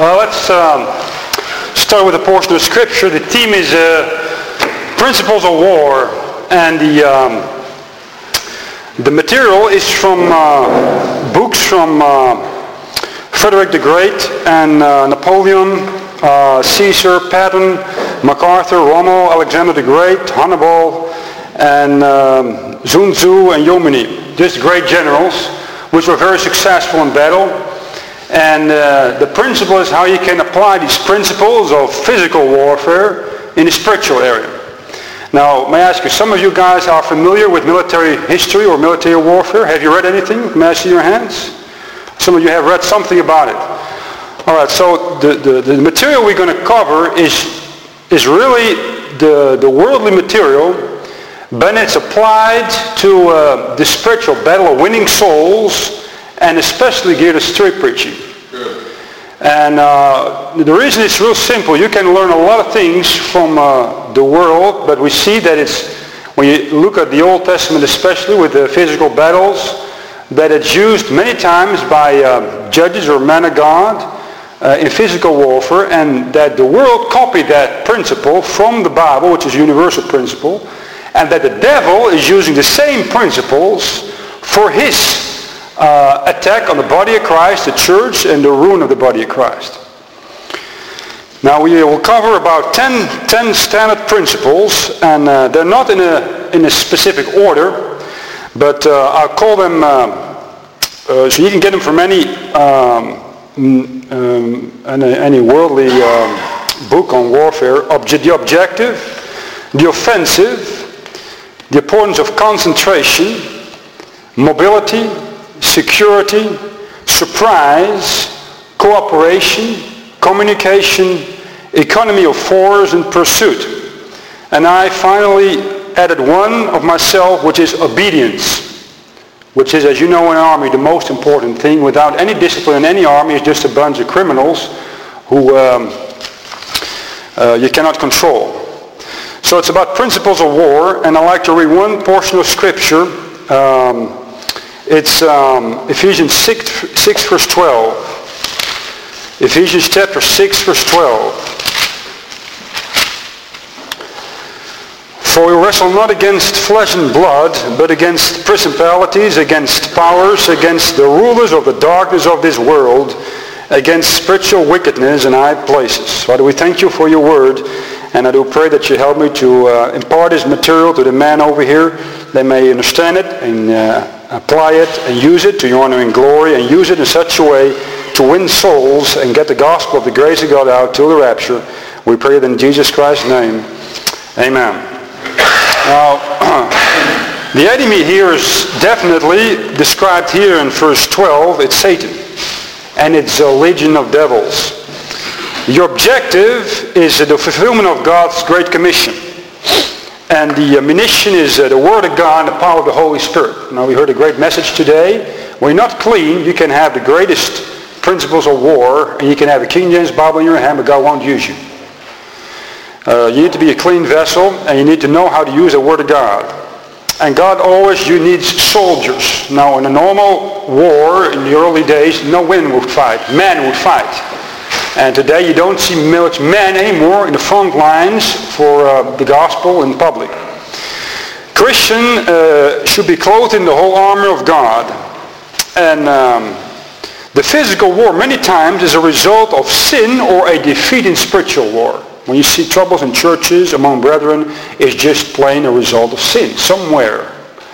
Let's start with a portion of Scripture. The theme is Principles of War, and the material is from books from Frederick the Great and Napoleon, Caesar, Patton, MacArthur, Rommel, Alexander the Great, Hannibal, and Sun Tzu and Jomini. Just great generals which were very successful in battle. And the principle is how you can apply these principles of physical warfare in the spiritual area. Now, may I ask you, some of you guys are familiar with military history or military warfare? Have you read anything? May I see your hands? Some of you have read something about it. All right, so the material we're going to cover is really the worldly material, but it's applied to the spiritual battle of winning souls, and especially geared to street preaching. Good. And the reason it's real simple, you can learn a lot of things from the world, but we see that it's, when you look at the Old Testament especially with the physical battles, that it's used many times by judges or men of God in physical warfare, and that the world copied that principle from the Bible, which is a universal principle, and that the devil is using the same principles for his attack on the body of Christ, the church, and the ruin of the body of Christ. Now we will cover about 10 standard principles, and they're not in a specific order, but I'll call them, so you can get them from any worldly book on warfare. The objective, the offensive, the importance of concentration, mobility, security, surprise, cooperation, communication, economy of force, and pursuit. And I finally added one of myself, which is obedience, which is, as you know, in an army, the most important thing. Without any discipline in any army, it's just a bunch of criminals who you cannot control. So it's about principles of war, and I like to read one portion of Scripture. It's Ephesians 6 verse 12. Ephesians chapter 6 verse 12. For we wrestle not against flesh and blood, but against principalities, against powers, against the rulers of the darkness of this world, against spiritual wickedness in high places. Father, we thank you for your word, and I do pray that you help me to impart this material to the men over here. They may understand it and apply it and use it to your honor and glory, and use it in such a way to win souls and get the gospel of the grace of God out till the rapture. We pray it in Jesus Christ's name. Amen. Now, the enemy here is definitely described here in verse 12. It's Satan, and it's a legion of devils. Your objective is the fulfillment of God's Great Commission. And the ammunition is the Word of God and the power of the Holy Spirit. Now we heard a great message today. When you're not clean, you can have the greatest principles of war, and you can have a King James Bible in your hand, but God won't use you. You need to be a clean vessel, and you need to know how to use the Word of God. And God always needs soldiers. Now in a normal war, in the early days, no women would fight. Men would fight. And today you don't see much men anymore in the front lines for the gospel in public. Christian should be clothed in the whole armor of God. And the physical war many times is a result of sin or a defeat in spiritual war. When you see troubles in churches among brethren, it's just plain a result of sin somewhere.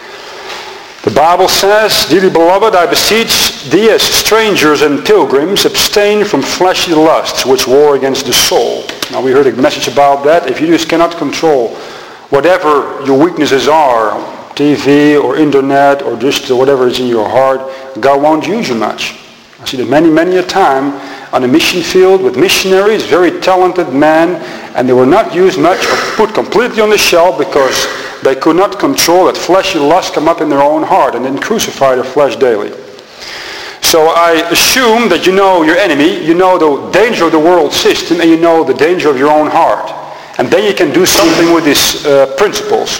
The Bible says, dearly beloved, I beseech thee as strangers and pilgrims, abstain from fleshly lusts which war against the soul. Now we heard a message about that. If you just cannot control whatever your weaknesses are, TV or internet or just whatever is in your heart, God won't use you much. I see that many a time on a mission field with missionaries, very talented men, and they were not used much or put completely on the shelf because they could not control that fleshy lust come up in their own heart and then crucify their flesh daily. So I assume that you know your enemy, you know the danger of the world system, and you know the danger of your own heart. And then you can do something with these principles.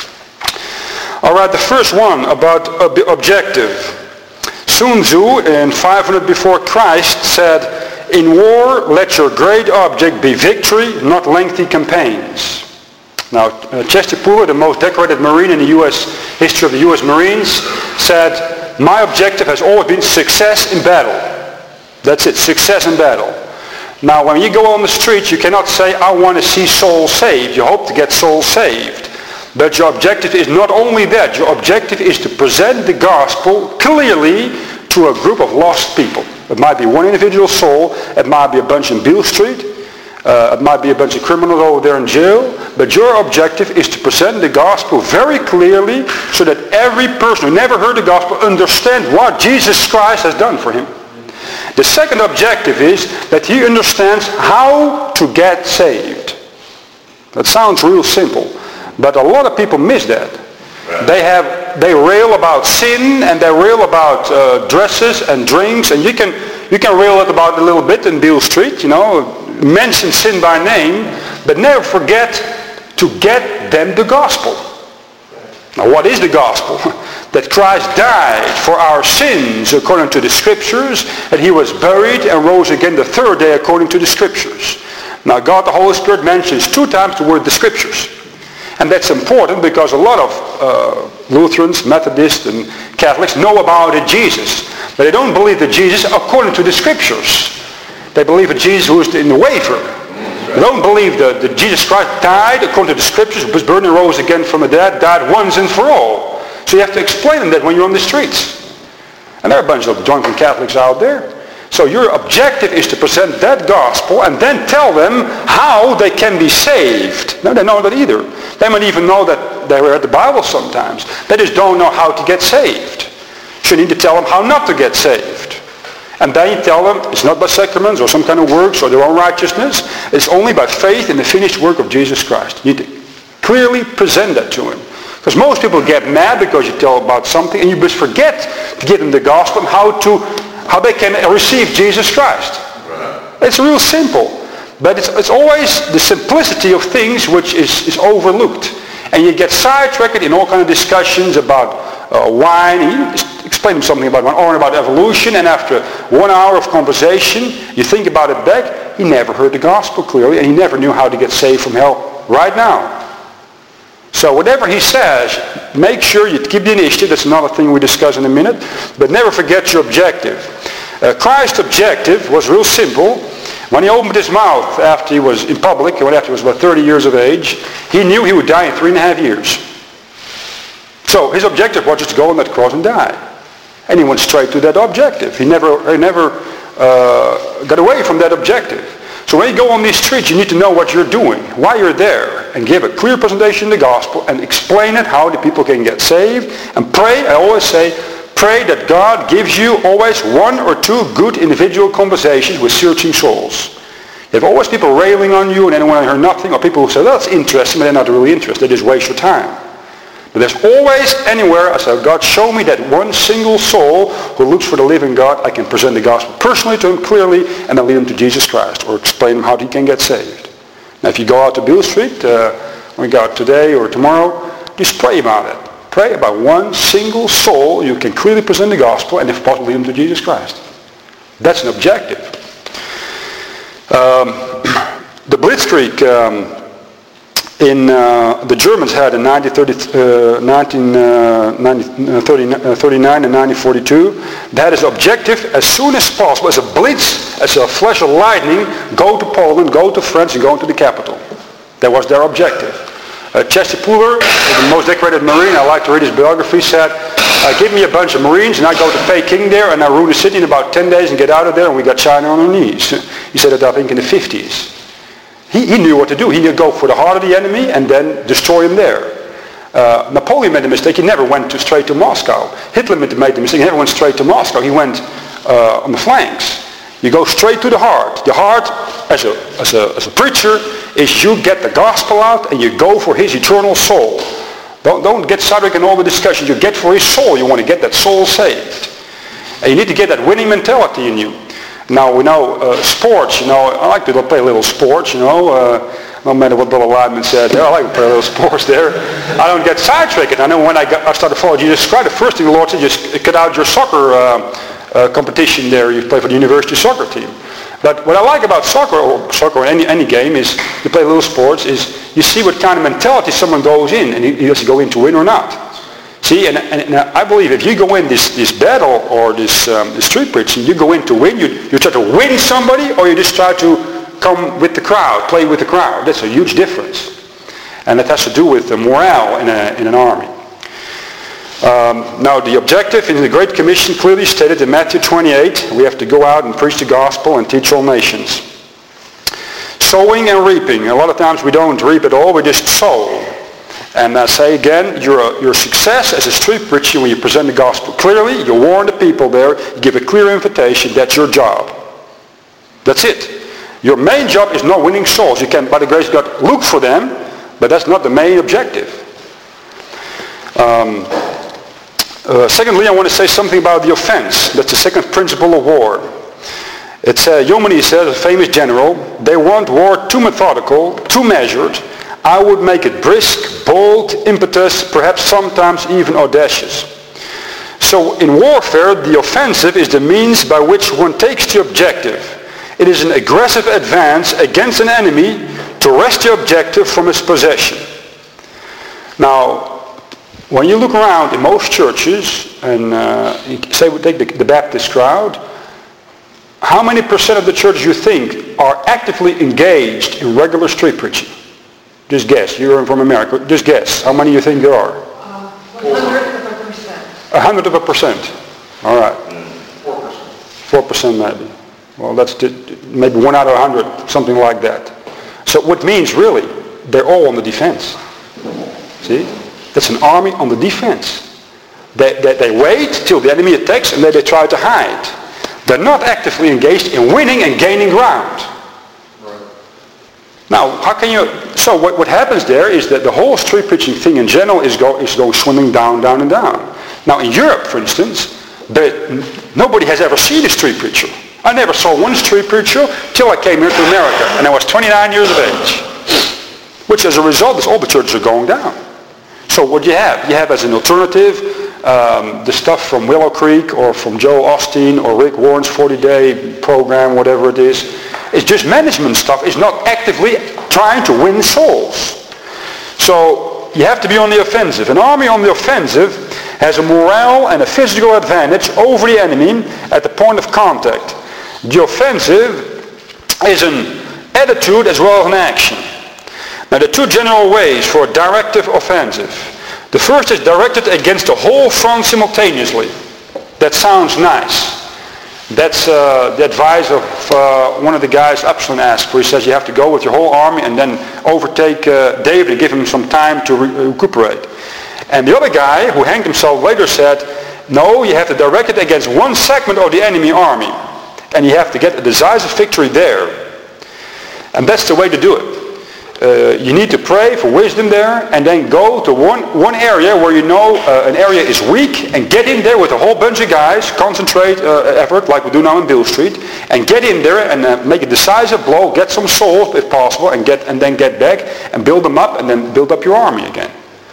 All right, the first one about objective. Sun Tzu in 500 before Christ said, in war, let your great object be victory, not lengthy campaigns. Now, Chester Pooler, the most decorated Marine in the U.S. history of the U.S. Marines, said, my objective has always been success in battle. That's it, success in battle. Now, when you go on the street, you cannot say, I want to see souls saved. You hope to get souls saved. But your objective is not only that. Your objective is to present the gospel clearly to a group of lost people. It might be one individual soul. It might be a bunch in Beale Street. It might be a bunch of criminals over there in jail. But your objective is to present the gospel very clearly so that every person who never heard the gospel understands what Jesus Christ has done for him. The second objective is that he understands how to get saved. That sounds real simple. But a lot of people miss that. They rail about sin and they rail about dresses and drinks, and you can rail about it a little bit in Beale Street, mention sin by name, but never forget to get them the gospel. Now, what is the gospel? That Christ died for our sins according to the Scriptures, that he was buried and rose again the third day according to the Scriptures. Now, God the Holy Spirit mentions 2 times the word the Scriptures. And that's important because a lot of Lutherans, Methodists, and Catholics know about a Jesus. But they don't believe that Jesus according to the Scriptures. They believe in Jesus who is in the wafer. They don't believe that Jesus Christ died according to the Scriptures, was buried and rose again from the dead, died once and for all. So you have to explain them that when you're on the streets. And there are a bunch of drunken Catholics out there. So your objective is to present that gospel and then tell them how they can be saved. No, they know that either. They might even know that they read the Bible sometimes. They just don't know how to get saved. So you need to tell them how not to get saved. And then you tell them it's not by sacraments or some kind of works or their own righteousness. It's only by faith in the finished work of Jesus Christ. You need to clearly present that to him. Because most people get mad because you tell about something and you just forget to give them the gospel and how they can receive Jesus Christ. It's real simple. But it's always the simplicity of things which is overlooked. And you get sidetracked in all kinds of discussions about wine. And you explain something about wine or about evolution. And after 1 hour of conversation, you think about it back. He never heard the gospel clearly. And he never knew how to get saved from hell right now. So whatever he says, make sure you keep the initiative. That's another thing we discuss in a minute. But never forget your objective. Christ's objective was real simple. When he opened his mouth after he was in public, after he was about 30 years of age, he knew he would die in 3.5 years. So his objective was just to go on that cross and die. And he went straight to that objective. He never got away from that objective. So when you go on these streets, you need to know what you're doing, why you're there, and give a clear presentation of the gospel and explain it, how the people can get saved. And pray, I always say, pray that God gives you always 1 or 2 good individual conversations with searching souls. You have always people railing on you and then when I hear nothing, or people who say, that's interesting, but they're not really interested. They just waste your time. But there's always anywhere, I say, God, show me that one single soul who looks for the living God. I can present the gospel personally to him clearly and then lead him to Jesus Christ or explain him how he can get saved. Now, if you go out to Beale Street, when you go out today or tomorrow, just pray about it. Pray about one single soul you can clearly present the gospel and if possible lead him to Jesus Christ. That's an objective. The Blitzkrieg the Germans had in 1939 and 1942. They had as objective as soon as possible, as a blitz, as a flash of lightning, go to Poland, go to France, and go into the capital. That was their objective. Chester Pooler, the most decorated Marine, I like to read his biography, said, give me a bunch of Marines and I go to Peking there and I rule the city in about 10 days and get out of there and we got China on our knees. He said that I think in the 50s. He knew what to do. He knew to go for the heart of the enemy and then destroy him there. Napoleon made a mistake. He never went straight to Moscow. Hitler made the mistake. He never went straight to Moscow. He went on the flanks. You go straight to the heart. The heart, as a preacher, is you get the gospel out and you go for his eternal soul. Don't get sidetracked in all the discussions. You get for his soul. You want to get that soul saved. And you need to get that winning mentality in you. Now we know sports, I like to play a little sports, no matter what Brother Leibman said there, I like to play a little sports there. I don't get sidetracked. I know when I started following Jesus Christ, the first thing the Lord said, just cut out your soccer competition there. You play for the university soccer team. But what I like about soccer or any game is, you play little sports, is you see what kind of mentality someone goes in, and he does go in to win or not. See, and I believe if you go in this battle or this street preaching, you go in to win, you try to win somebody, or you just try to come with the crowd, play with the crowd. That's a huge difference. And that has to do with the morale in an army. Now the objective in the Great Commission clearly stated in Matthew 28, we have to go out and preach the gospel and teach all nations. Sowing and reaping. A lot of times we don't reap at all, we just sow. And I say again, your success as a street preacher when you present the gospel clearly, you warn the people there, you give a clear invitation, that's your job. That's it. Your main job is not winning souls. You can, by the grace of God, look for them, but that's not the main objective. Secondly, I want to say something about the offense. That's the second principle of war. It's Jomini says, a famous general, they want war too methodical, too measured. I would make it brisk, bold, impetus, perhaps sometimes even audacious. So in warfare, the offensive is the means by which one takes the objective. It is an aggressive advance against an enemy to wrest the objective from his possession. Now, when you look around in most churches, and say we take the Baptist crowd, how many percent of the churches you think are actively engaged in regular street preaching? Just guess. You're from America. Just guess. How many you think there are? 100%. 100%. All right. 4%. 4% maybe. Well, that's maybe 1 out of 100, something like that. So what means really, they're all on the defense. See? That's an army on the defense. They wait till the enemy attacks and then they try to hide. They're not actively engaged in winning and gaining ground. Right. Now, how can you... So what happens there is that the whole street preaching thing in general is going swimming down, down, and down. Now in Europe, for instance, nobody has ever seen a street preacher. I never saw one street preacher till I came here to America, and I was 29 years of age. Which as a result is all the churches are going down. So what do you have? You have as an alternative the stuff from Willow Creek or from Joel Osteen or Rick Warren's 40-day program, whatever it is. It's just management stuff. It's not actively trying to win souls. So you have to be on the offensive. An army on the offensive has a morale and a physical advantage over the enemy at the point of contact. The offensive is an attitude as well as an action. Now there are two general ways for a directive offensive. The first is directed against the whole front simultaneously. That sounds nice. That's the advice of one of the guys Absalom asked for. He says you have to go with your whole army and then overtake David and give him some time to recuperate. And the other guy who hanged himself later said, no, you have to direct it against one segment of the enemy army. And you have to get a decisive victory there. And that's the way to do it. You need to pray for wisdom there and then go to one area where you know an area is weak and get in there with a whole bunch of guys, concentrate effort like we do now in Bill Street, and get in there and make a decisive blow, get some souls if possible, and then get back and build them up and then build up your army again.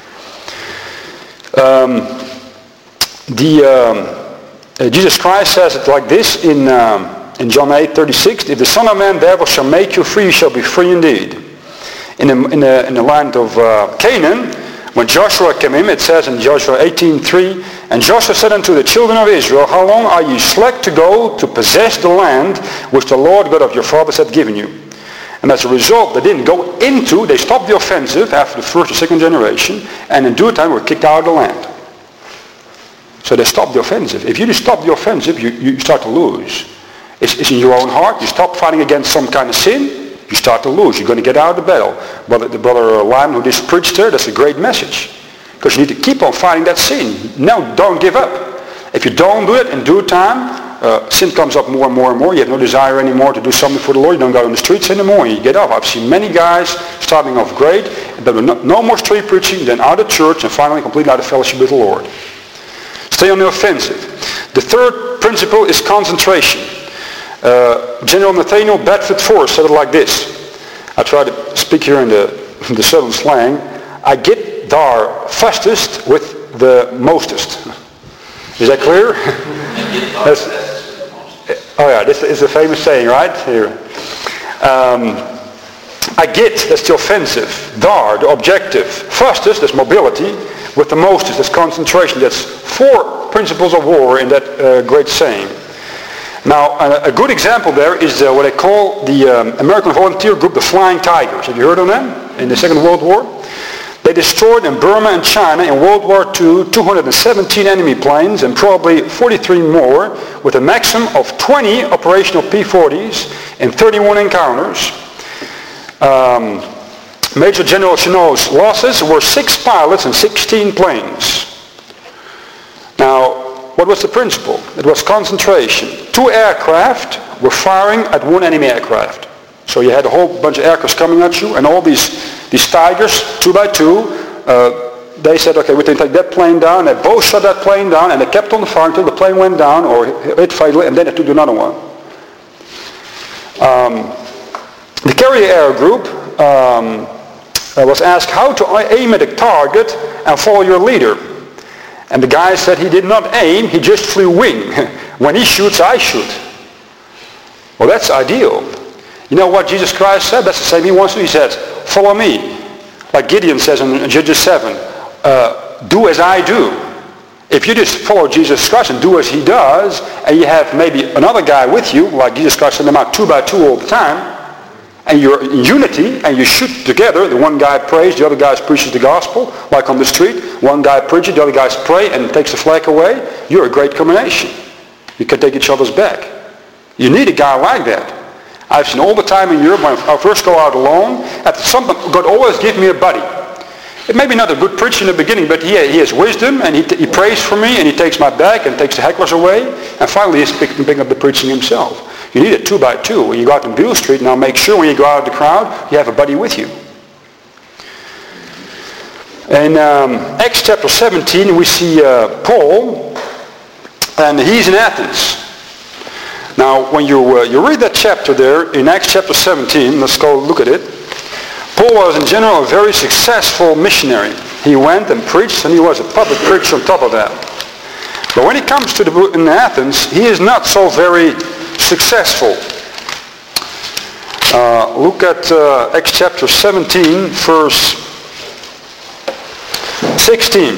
Jesus Christ says it like this in John 8:36, if the Son of Man therefore shall make you free, you shall be free indeed. In the land of Canaan, when Joshua came in, it says in Joshua 18:3, and Joshua said unto the children of Israel, how long are ye slack to go to possess the land which the Lord God of your fathers hath given you? And as a result, they didn't go into, they stopped the offensive after the first or second generation, and in due time were kicked out of the land. So they stopped the offensive. If you just stop the offensive, you start to lose. It's in your own heart. You stop fighting against some kind of sin, you start to lose. You're going to get out of the battle. But the brother Lyman who just preached there, that's a great message. Because you need to keep on fighting that sin. No, don't give up. If you don't do it in due time, sin comes up more and more and more. You have no desire anymore to do something for the Lord. You don't go on the streets anymore. You get up. I've seen many guys starting off great, but no more street preaching, then out of church, and finally completely out of fellowship with the Lord. Stay on the offensive. The third principle is concentration. General Nathaniel Bedford Forrest said it like this. I try to speak here in the southern slang. I get dar fastest with the mostest. Is that clear? Oh yeah, this is a famous saying, right? Here. Agit, that's the offensive. Dar, the objective. Fastus, that's mobility. With the mostus, that's concentration. That's 4 principles of war in that great saying. Now, a good example there is what they call the American volunteer group, the Flying Tigers. Have you heard of them? In the Second World War? They destroyed in Burma and China in World War II 217 enemy planes and probably 43 more with a maximum of 20 operational P-40s in 31 encounters. Major General Chennault's losses were 6 pilots and 16 planes. Now, what was the principle? It was concentration. 2 aircraft were firing at 1 enemy aircraft. So you had a whole bunch of aircraft coming at you, and all these Tigers, 2 by 2, they said, okay, we can take that plane down. They both shot that plane down, and they kept on firing until the plane went down or hit fatally, and then they took another one. The carrier air group was asked how to aim at a target and follow your leader. And the guy said he did not aim, he just flew wing. When he shoots, I shoot. Well, that's ideal. You know what Jesus Christ said? That's the same he wants to. He says, follow me. Like Gideon says in Judges 7, do as I do. If you just follow Jesus Christ and do as he does, and you have maybe another guy with you, like Jesus Christ sent them out 2 by 2 all the time, and you're in unity, and you shoot together, the one guy prays, the other guy preaches the gospel, like on the street, one guy preaches, the other guy prays and takes the flag away, you're a great combination. You can take each other's back. You need a guy like that. I've seen all the time in Europe, when I first go out alone, God always gives me a buddy. It may be not a good preacher in the beginning, but he has wisdom, and he prays for me, and he takes my back, and takes the hecklers away, and finally he's picking up the preaching himself. You need a 2 by 2. When you go out on Beale Street, now make sure when you go out of the crowd, you have a buddy with you. In Acts chapter 17, we see Paul, and he's in Athens. Now, when you read that chapter there, in Acts chapter 17, let's go look at it. Paul was in general a very successful missionary. He went and preached, and he was a public preacher on top of that. But when it comes to in Athens, he is not so very successful. Look at Acts chapter 17, verse 16.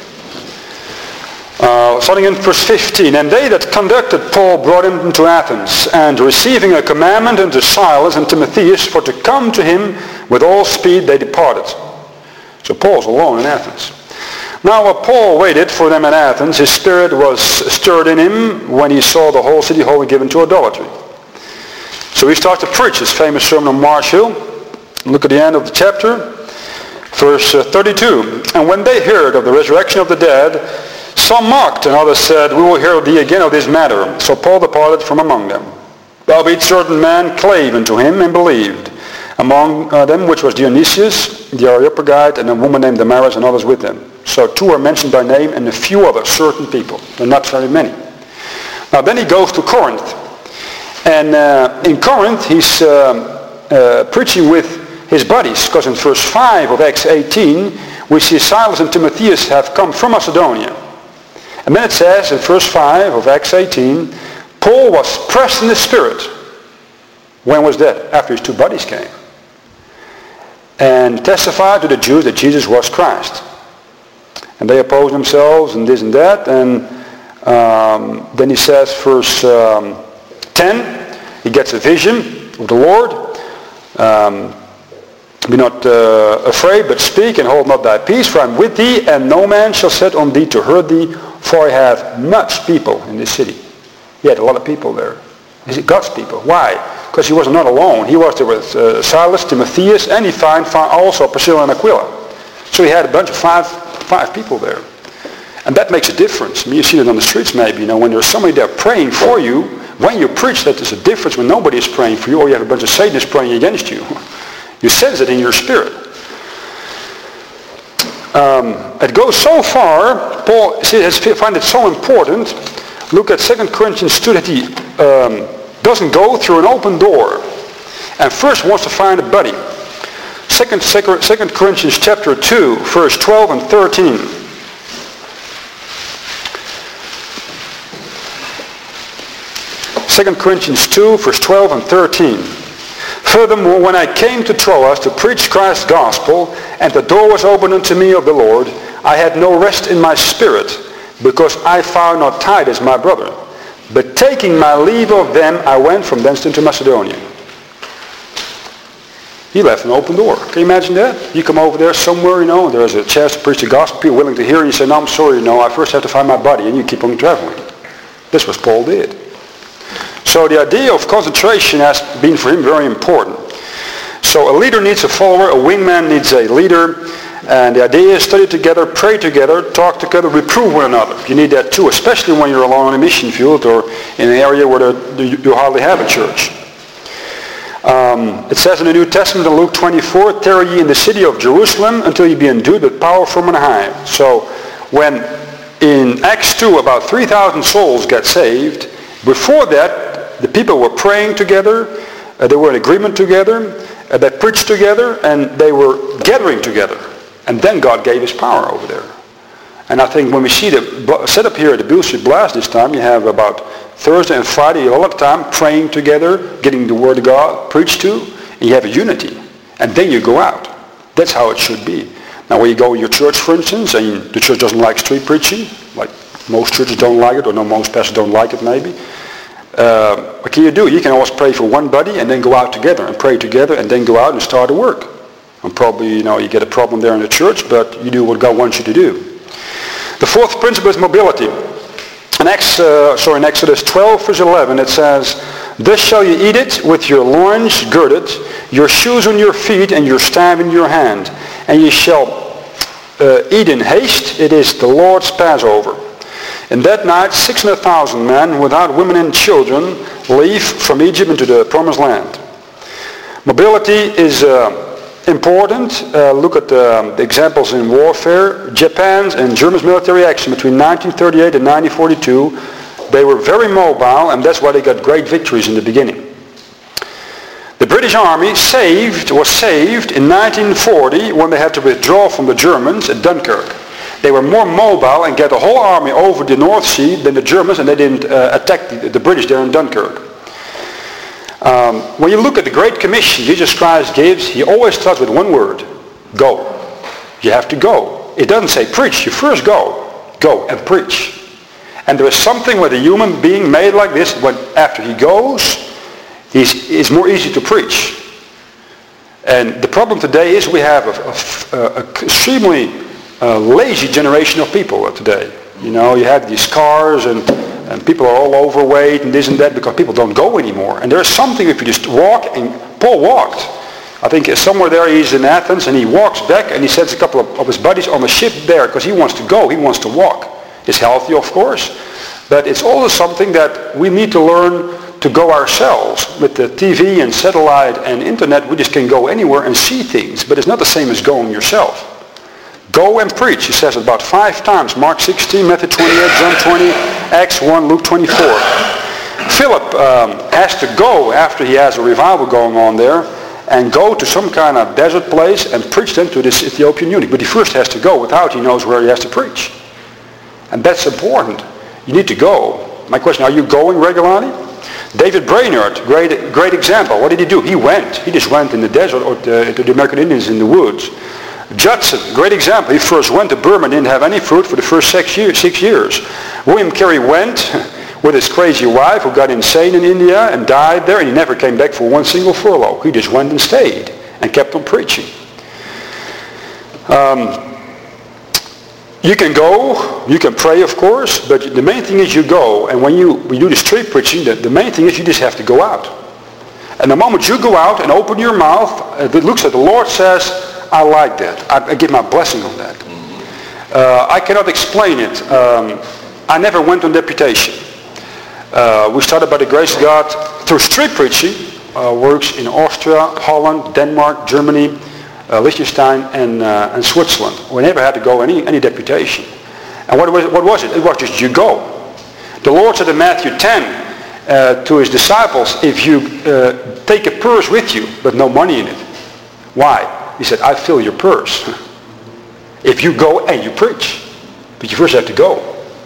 Starting in verse 15. And they that conducted Paul brought him into Athens, and receiving a commandment unto Silas and Timotheus for to come to him with all speed, they departed. So Paul's alone in Athens. Now while Paul waited for them at Athens, his spirit was stirred in him when he saw the whole city wholly given to idolatry. So he starts to preach his famous sermon on Mars Hill. Look at the end of the chapter, verse 32. And when they heard of the resurrection of the dead, some mocked, and others said, we will hear of thee again of this matter. So Paul departed from among them. Albeit certain men clave unto him and believed. Among them which was Dionysius, the Areopagite, and a woman named Damaris, and others with them. So 2 are mentioned by name, and a few other certain people. They're not very many. Now then he goes to Corinth. And in Corinth he's preaching with his buddies, because in verse 5 of Acts 18 we see Silas and Timotheus have come from Macedonia. And then it says in verse 5 of Acts 18, Paul was pressed in the spirit. When was that? After his 2 buddies came. And testified to the Jews that Jesus was Christ. And they opposed themselves and this and that. And then he says, verse 10, he gets a vision of the Lord. Be not afraid, but speak, and hold not thy peace, for I am with thee, and no man shall set on thee to hurt thee, for I have much people in this city. He had a lot of people there. God's people. Why? Because he was not alone. He was there with Silas, Timotheus, and he found also Priscilla and Aquila. So he had a bunch of five people there. And that makes a difference. I mean, you see it on the streets maybe. When there's somebody there praying for you, when you preach that there's a difference when nobody is praying for you, or you have a bunch of Satanists praying against you. You sense it in your spirit. It goes so far, Paul has find it so important. Look at 2 Corinthians 2, that he doesn't go through an open door and first wants to find a buddy. 2 Corinthians chapter 2, verse 12 and 13. 2 Corinthians 2, verse 12 and 13. Furthermore, when I came to Troas to preach Christ's gospel, and the door was opened unto me of the Lord, I had no rest in my spirit, because I found not Titus my brother. But taking my leave of them, I went from thence into Macedonia. He left an open door. Can you imagine that? You come over there somewhere, there's a chance to preach the gospel, people willing to hear, and you say, no, I'm sorry, I first have to find my buddy, and you keep on traveling. This was Paul did. So the idea of concentration has been for him very important. So a leader needs a follower, a wingman needs a leader, and the idea is study together, pray together, talk together, reprove one another. You need that too, especially when you're alone on a mission field or in an area where you hardly have a church. It says in the New Testament in Luke 24, tarry ye in the city of Jerusalem until ye be endued with power from on high. So when in Acts 2 about 3,000 souls got saved, before that the people were praying together, they were in agreement together, they preached together, and they were gathering together. And then God gave his power over there. And I think when we see the setup here at the Beale Street Blast this time, you have about Thursday and Friday all the time praying together, getting the Word of God preached to, and you have a unity. And then you go out. That's how it should be. Now when you go in your church, for instance, and the church doesn't like street preaching, like most churches don't like it, or no, most pastors don't like it maybe, what can you do? You can always pray for one buddy and then go out together and pray together and then go out and start to work. And probably, you get a problem there in the church, but you do what God wants you to do. The fourth principle is mobility. In Exodus 12, verse 11, it says, thus shall you eat it with your loins girded, your shoes on your feet, and your staff in your hand. And ye shall eat in haste. It is the Lord's Passover. And that night 600,000 men, without women and children, leave from Egypt into the promised land. Mobility is important. Look at the examples in warfare. Japan's and Germany's military action between 1938 and 1942, they were very mobile, and that's why they got great victories in the beginning. The British Army was saved in 1940 when they had to withdraw from the Germans at Dunkirk. They were more mobile and get the whole army over the North Sea than the Germans, and they didn't attack the British there in Dunkirk. When you look at the Great Commission Jesus Christ gives, he always starts with one word: go. You have to go. It doesn't say preach. You first go. Go and preach. And there is something with a human being made like this, when after he goes, it's more easy to preach. And the problem today is we have a extremely lazy generation of people today. You have these cars and people are all overweight and this and that because people don't go anymore. And there's something if you just walk, and Paul walked. I think somewhere there he's in Athens and he walks back and he sends a couple of his buddies on the ship there because he wants to go, he wants to walk. It's healthy, of course, but it's also something that we need to learn to go ourselves. With the TV and satellite and internet, we just can go anywhere and see things, but it's not the same as going yourself. Go and preach, he says it about 5 times. Mark 16, Matthew 28, John 20, Acts 1, Luke 24. Philip has to go after he has a revival going on there and go to some kind of desert place and preach then to this Ethiopian eunuch. But he first has to go without he knows where he has to preach. And that's important. You need to go. My question, are you going regularly? David Brainerd, great example. What did he do? He went. He just went in the desert or to the American Indians in the woods. Judson, great example. He first went to Burma and didn't have any fruit for the first 6 years. William Carey went with his crazy wife who got insane in India and died there, and he never came back for one single furlough. He just went and stayed and kept on preaching. You can go, you can pray of course, but the main thing is you go. And when you do the street preaching, the main thing is you just have to go out. And the moment you go out and open your mouth, it looks like the Lord says, I like that. I give my blessing on that. I cannot explain it. I never went on deputation. We started by the grace of God through street preaching. Works in Austria, Holland, Denmark, Germany, Liechtenstein, and Switzerland. We never had to go any deputation. And what was it? It was just you go. The Lord said in Matthew 10 to his disciples, if you take a purse with you, but no money in it. Why? He said, I fill your purse. If you go and you preach. But you first have to go.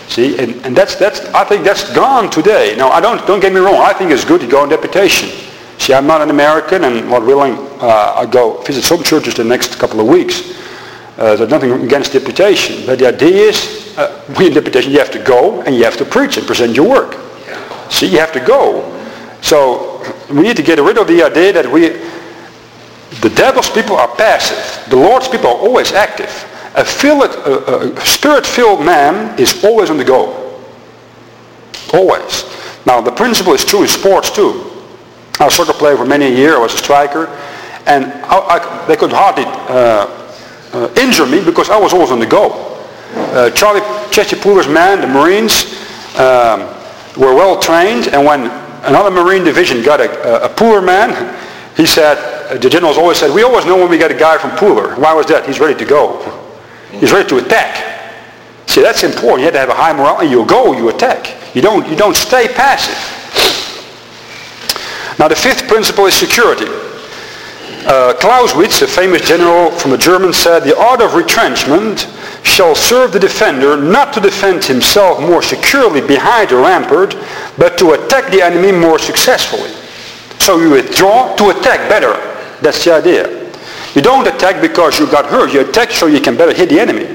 See, and that's I think that's gone today. Now, don't get me wrong. I think it's good to go on deputation. See, I'm not an American, and Lord willing, I go visit some churches the next couple of weeks. There's nothing against deputation, but the idea is, we in deputation, you have to go and you have to preach and present your work. See, you have to go. So we need to get rid of the idea that the devil's people are passive. The Lord's people are always active. A spirit-filled man is always on the go. Always. Now, the principle is true in sports too. I was a soccer player for many years. I was a striker. And they could hardly injure me because I was always on the go. Charlie Cheshire-Pooler's men, the Marines, were well trained. And when another Marine division got a Pooler man, he said, the generals always said, we always know when we get a guy from Pooler. Why was that? He's ready to go. He's ready to attack. See, that's important. You have to have a high morale, and you go, you attack. You don't stay passive. Now, the fifth principle is security. Clausewitz, a famous general from the Germans, said, the art of retrenchment shall serve the defender not to defend himself more securely behind a rampart, but to attack the enemy more successfully. So you withdraw to attack better. That's the idea. You don't attack because you got hurt. You attack so you can better hit the enemy.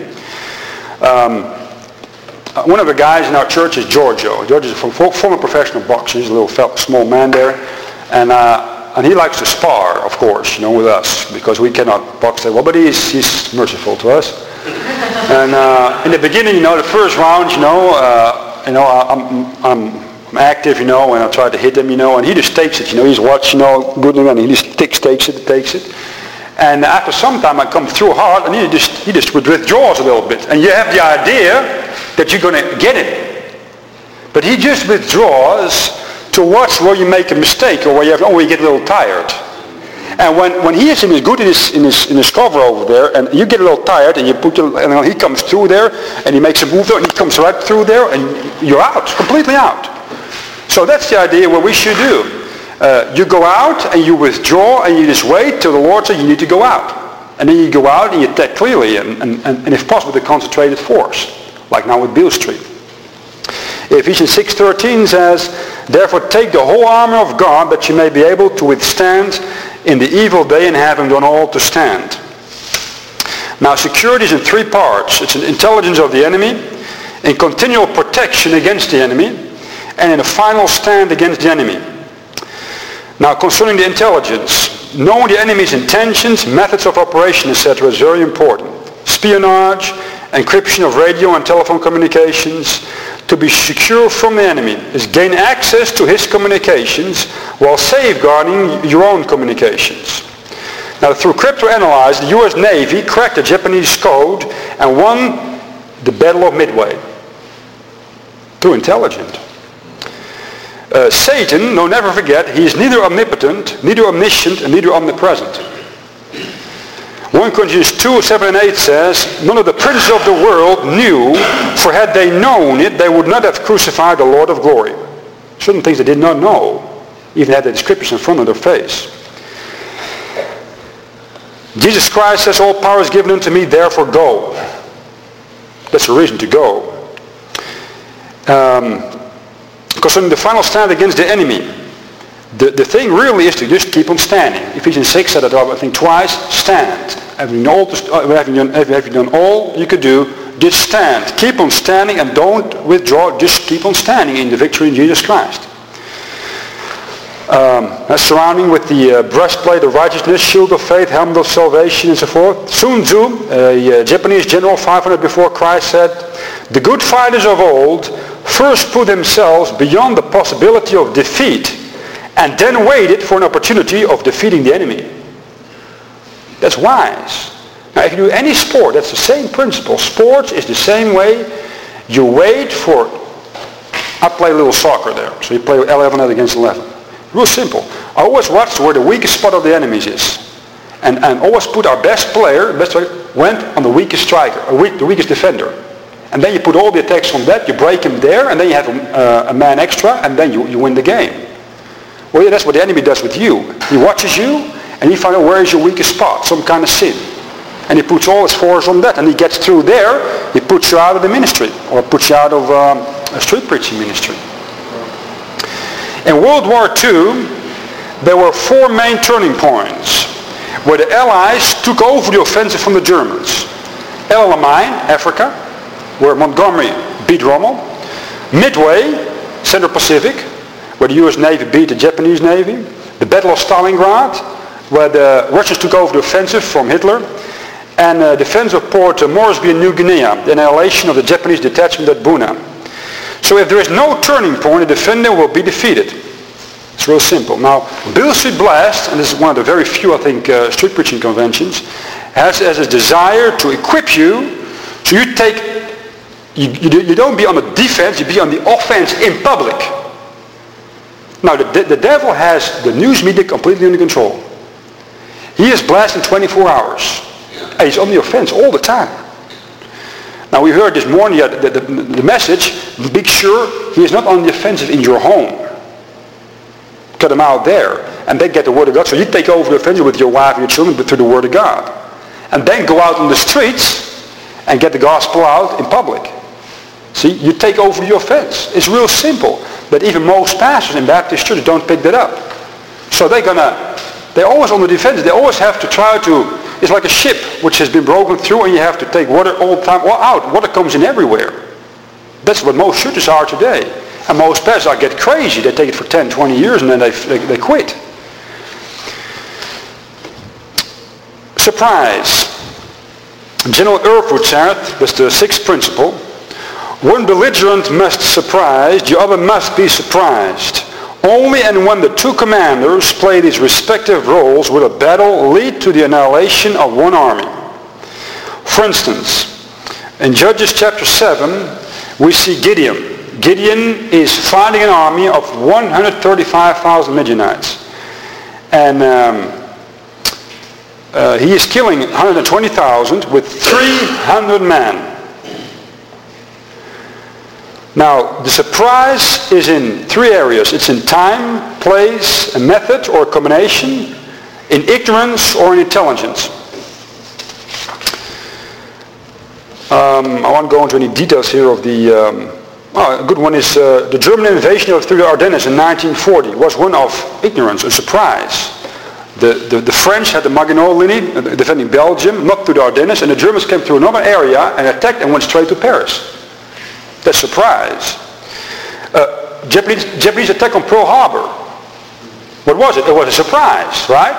One of the guys in our church is Giorgio. Giorgio is a former professional boxer. He's a little small man there. And he likes to spar, of course, with us, because we cannot box that well. But he's merciful to us. And in the beginning, the first round, I'm active, and I try to hit him, and he just takes it, he's watching, good, and he just takes it. And after some time, I come through hard, and he just withdraws a little bit. And you have the idea that you're going to get it. But he just withdraws to watch where you make a mistake or where you get a little tired. And when he is in his good in his cover over there, and you get a little tired, and and he comes through there, and he makes a move there, and he comes right through there, and you're out, completely out. So that's the idea what we should do. You go out and you withdraw and you just wait till the Lord says you need to go out. And then you go out and you attack clearly and if possible with a concentrated force, like now with Beale Street. Ephesians 6:13 says, therefore take the whole armor of God that you may be able to withstand in the evil day and having done all to stand. Now security is in three parts. It's an intelligence of the enemy, in continual protection against the enemy, and in a final stand against the enemy. Now concerning the intelligence, knowing the enemy's intentions, methods of operation, etc. is very important. Espionage, encryption of radio and telephone communications. To be secure from the enemy is gain access to his communications while safeguarding your own communications. Now through cryptanalysis, the US Navy cracked the Japanese code and won the Battle of Midway. Through intelligence. Satan, no, never forget, he is neither omnipotent, neither omniscient, and neither omnipresent. 1 Corinthians 2:7-8 says, none of the princes of the world knew, for had they known it, they would not have crucified the Lord of glory. Certain things they did not know, even had the scriptures in front of their face. Jesus Christ says, all power is given unto me, therefore go. That's the reason to go. Concerning the final stand against the enemy, the thing really is to just keep on standing. Ephesians 6 said it, I think, twice. Stand. Having done all you could do, just stand. Keep on standing and don't withdraw. Just keep on standing in the victory in Jesus Christ. Surrounding with the breastplate of righteousness, shield of faith, helmet of salvation, and so forth. Sun Tzu, a Japanese general 500 before Christ, said, the good fighters of old first put themselves beyond the possibility of defeat and then waited for an opportunity of defeating the enemy. That's wise. Now if you do any sport, that's the same principle. Sports is the same way. You wait for, I play a little soccer there, so you play 11 against 11. Real simple. I always watch where the weakest spot of the enemies is. And always put our best player went on the weakest striker, the weakest defender. And then you put all the attacks on that, you break him there, and then you have a man extra, and then you win the game. Well, yeah, that's what the enemy does with you. He watches you, and he finds out where is your weakest spot, some kind of sin. And he puts all his force on that. And he gets through there, he puts you out of the ministry. Or puts you out of a street preaching ministry. In World War II, there were 4 main turning points where the Allies took over the offensive from the Germans. El Alamein, Africa, where Montgomery beat Rommel. Midway, Central Pacific, where the US Navy beat the Japanese Navy. The Battle of Stalingrad, where the Russians took over the offensive from Hitler. And defense of Port Moresby in New Guinea, the annihilation of the Japanese detachment at Buna. So if there is no turning point, the defender will be defeated. It's real simple. Now, Beale Street Blast, and this is one of the very few, I think, street preaching conventions, has as a desire to equip you, so you don't be on the defense, you be on the offense in public. Now, the devil has the news media completely under control. He is blasting 24 hours. And he's on the offense all the time. Now, we heard this morning the message, be sure he is not on the offensive in your home. Cut him out there, and then get the Word of God. So you take over the offensive with your wife and your children through the Word of God. And then go out on the streets and get the gospel out in public. See, you take over the offense. It's real simple. But even most pastors in Baptist churches don't pick that up. So they're always on the defense. They always have to try to, it's like a ship which has been broken through and you have to take water all the time out. Water comes in everywhere. That's what most churches are today. And most pastors get crazy. They take it for 10, 20 years and then they quit. Surprise. General Erfurt said, that's the 6th principle. One belligerent must surprise, the other must be surprised. Only and when the 2 commanders play these respective roles will a battle lead to the annihilation of one army. For instance, in Judges chapter 7, we see Gideon. Gideon is fighting an army of 135,000 Midianites. And he is killing 120,000 with 300 men. Now, the surprise is in 3 areas. It's in time, place, and method, or combination, in ignorance or in intelligence. I won't go into any details here of the... a good one is the German invasion through the Ardennes in 1940 was one of ignorance, a surprise. The French had the Maginot Line defending Belgium, not through the Ardennes, and the Germans came through another area and attacked and went straight to Paris. That's surprise. Japanese attack on Pearl Harbor. What was it? It was a surprise, right?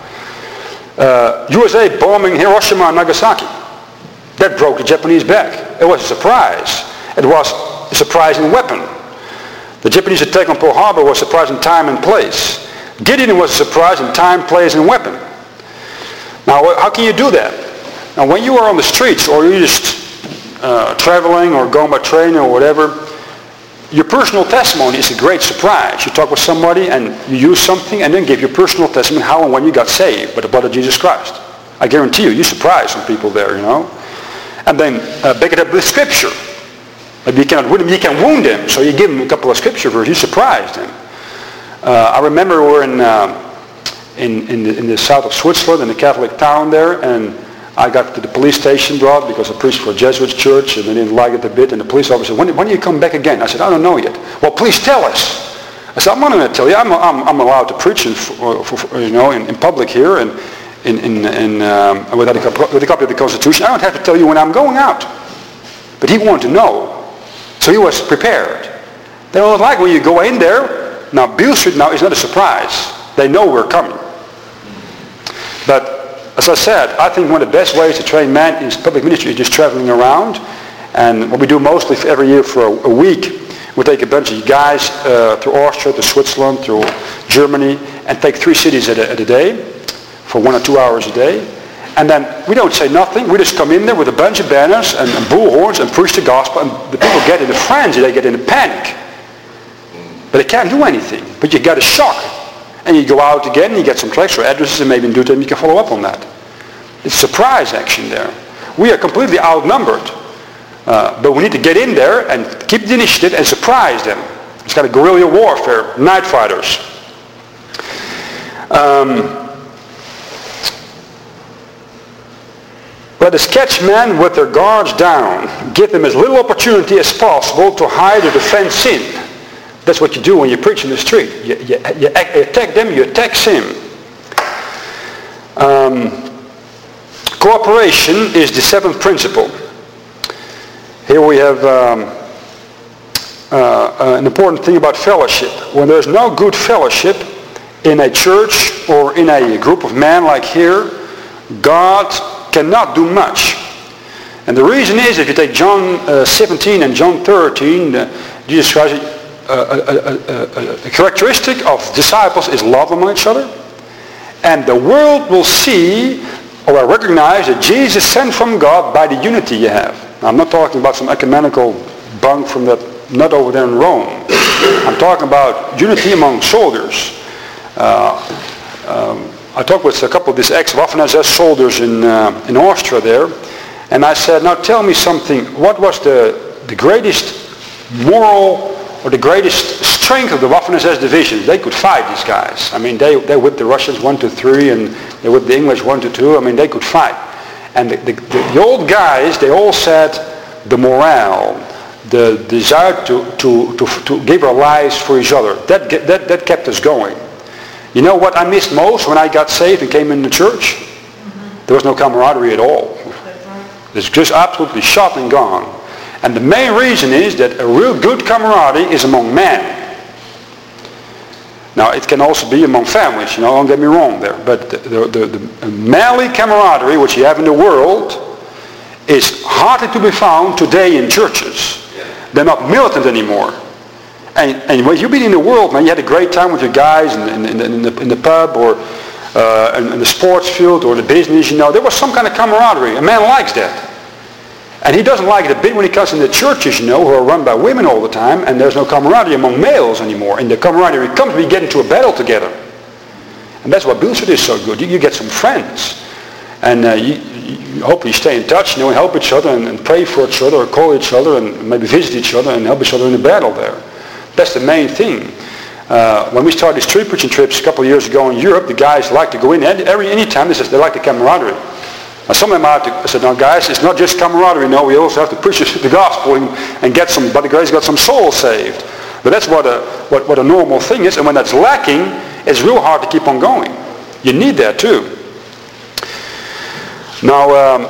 USA bombing Hiroshima and Nagasaki. That broke the Japanese back. It was a surprise. It was a surprising weapon. The Japanese attack on Pearl Harbor was a surprise in time and place. Gideon was a surprise in time, place, and weapon. Now, how can you do that? Now, when you are on the streets or you're just traveling or going by train or whatever, your personal testimony is a great surprise. You talk with somebody and you use something and then give your personal testimony how and when you got saved by the blood of Jesus Christ. I guarantee you surprise some people there, you know. And then back it up with scripture. Maybe you cannot win him, you can wound him. So you give him a couple of scripture verses, you surprised him. I remember we were in the south of Switzerland, in the Catholic town there, and I got to the police station brought because I preached for a Jesuit church and they didn't like it a bit, and the police officer said, when do you come back again? I said, I don't know yet. Well, please tell us. I said, I'm not going to tell you. I'm allowed to preach in public here and with a copy of the Constitution. I don't have to tell you when I'm going out. But he wanted to know. So he was prepared. They don't like when you go in there. Now, Beale Street now is not a surprise. They know we're coming. But as I said, I think one of the best ways to train men in public ministry is just traveling around. And what we do mostly every year for a week, we take a bunch of guys through Austria, to Switzerland, through Germany, and take 3 cities at a day for 1 or 2 hours a day. And then we don't say nothing. We just come in there with a bunch of banners and bullhorns and preach the gospel. And the people get in a frenzy. They get in a panic. But they can't do anything. But you get a shock. And you go out again and you get some extra addresses and maybe in due time you can follow up on that. It's surprise action there. We are completely outnumbered. But we need to get in there and keep the initiative and surprise them. It's kind of guerrilla warfare, night fighters. Let us catch men with their guards down. Give them as little opportunity as possible to hide or defend sin. That's what you do when you preach in the street. You attack them, you attack sin. Cooperation is the seventh principle. Here we have an important thing about fellowship. When there's no good fellowship in a church or in a group of men like here, God cannot do much. And the reason is, if you take John 17 and John 13, Jesus Christ, a characteristic of disciples is love among each other. And the world will see or recognize that Jesus sent from God by the unity you have. Now, I'm not talking about some ecumenical bunk from that nut over there in Rome. I'm talking about unity among soldiers. I talked with a couple of these ex-Waffen-SS soldiers in Austria there, and I said, now tell me something, what was the greatest moral or the greatest strength of the Waffen-SS divisions? They could fight, these guys. I mean, they whipped the Russians 1-3 and they whipped the English 1-2. I mean, they could fight. And the old guys, they all said the morale, the desire to give our lives for each other, that kept us going. You know what I missed most when I got saved and came in the church? There was no camaraderie at all. It's just absolutely shot and gone. And the main reason is that a real good camaraderie is among men. Now, it can also be among families, don't get me wrong there. But the manly camaraderie which you have in the world is hardly to be found today in churches. They're not militant anymore. And when you've been in the world, man, you had a great time with your guys in the pub or in the sports field or the business, There was some kind of camaraderie. A man likes that. And he doesn't like it a bit when he comes in the churches, who are run by women all the time, and there's no camaraderie among males anymore. And the camaraderie comes when you get into a battle together. And that's what Beelsford is so good. You get some friends. And you hopefully stay in touch, and help each other and pray for each other or call each other and maybe visit each other and help each other in the battle there. That's the main thing. When we started these street preaching trips a couple of years ago in Europe, the guys like to go in any time. They like the camaraderie. Now some of them I said, now guys, it's not just camaraderie. No, we also have to preach the gospel and get some, by the grace, got some souls saved. But that's what a normal thing is. And when that's lacking, it's real hard to keep on going. You need that too. Now,